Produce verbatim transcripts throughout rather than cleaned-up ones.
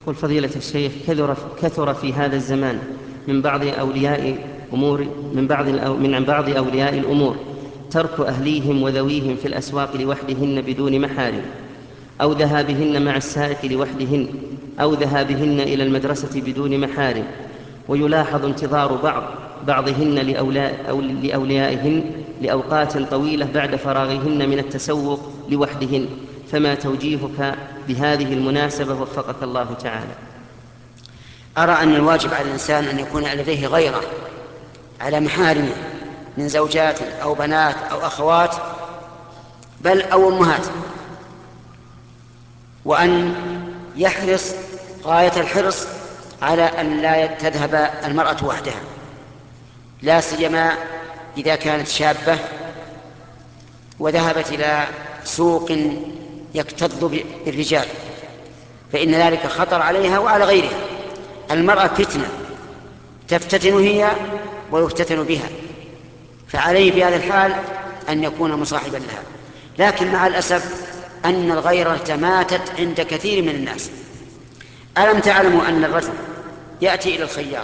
قل فضيلة الشيخ، كثر كثر في هذا الزمان من بعض أولياء أمور من بعض من بعض أولياء الأمور ترك أهليهم وذويهم في الأسواق لوحدهن بدون محارم، أو ذهابهن مع السائق لوحدهن، أو ذهابهن إلى المدرسة بدون محارم. ويلاحظ انتظار بعض بعضهن لأولاء أو لأوليائهن لأوقات طويلة بعد فراغهن من التسوق لوحدهن، فما توجيهك بهذه المناسبة وفقك الله تعالى؟ أرى أن الواجب على الإنسان أن يكون لديه غيرة على محارمه من زوجات أو بنات أو أخوات بل أو أمهات، وأن يحرص غاية الحرص على أن لا تذهب المرأة وحدها، لا سيما إذا كانت شابة وذهبت إلى سوق يكتظ بالرجال، فإن ذلك خطر عليها وعلى غيرها. المرأة فتنة تفتتن هي ويفتتن بها، فعليه في هذا الحال أن يكون مصاحبا لها. لكن مع الأسف أن الغيرة ماتت عند كثير من الناس. ألم تعلموا أن الرجل يأتي إلى الخياط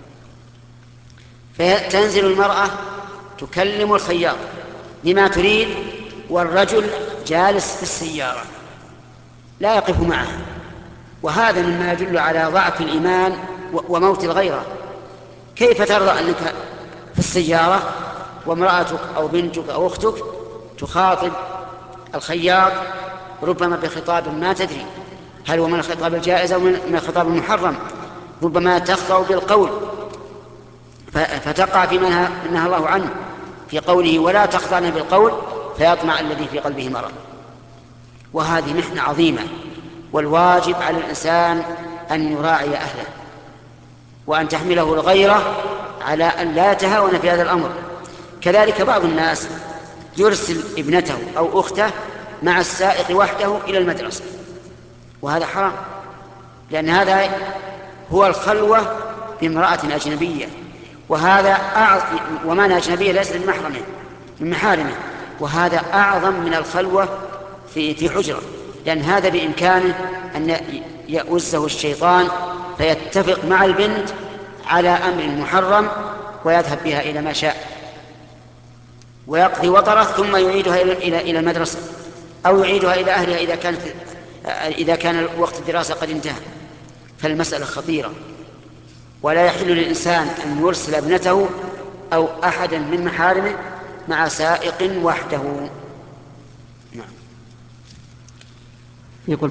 فتنزل المرأة تكلم الخياط بما تريد، والرجل جالس في السيارة لا يقف معها، وهذا مما يدل على ضعف الإيمان وموت الغيرة. كيف ترضى أنك في السيارة وامرأتك أو بنتك أو أختك تخاطب الخياط ربما بخطاب ما تدري هل هو من الخطاب الجائز أو من الخطاب المحرم، ربما تخطأ بالقول فتقع في منها منها الله عنه في قوله ولا تخضعن بالقول فيطمع الذي في قلبه مرض. وهذه محنة عظيمة، والواجب على الإنسان أن يراعي أهله وأن تحمله الغيرة على أن لا يتهاون في هذا الأمر. كذلك بعض الناس يرسل ابنته أو أخته مع السائق وحده إلى المدرسة، وهذا حرام، لأن هذا هو الخلوة بامرأة أجنبية، وهذا أعظم، ومعنى أجنبية ليس من محرمه من محارمه، وهذا أعظم من الخلوة في في حجرة، لأن هذا بإمكانه أن يؤزه الشيطان فيتفق مع البنت على أمر محرم ويذهب بها إلى ما شاء ويقضي وطره، ثم يعيدها إلى إلى المدرسة أو يعيدها إلى أهلها إذا كانت إذا كان وقت الدراسة قد انتهى. فالمسألة خطيرة، ولا يحل للإنسان أن يرسل ابنته أو أحدا من محارمه مع سائق وحده.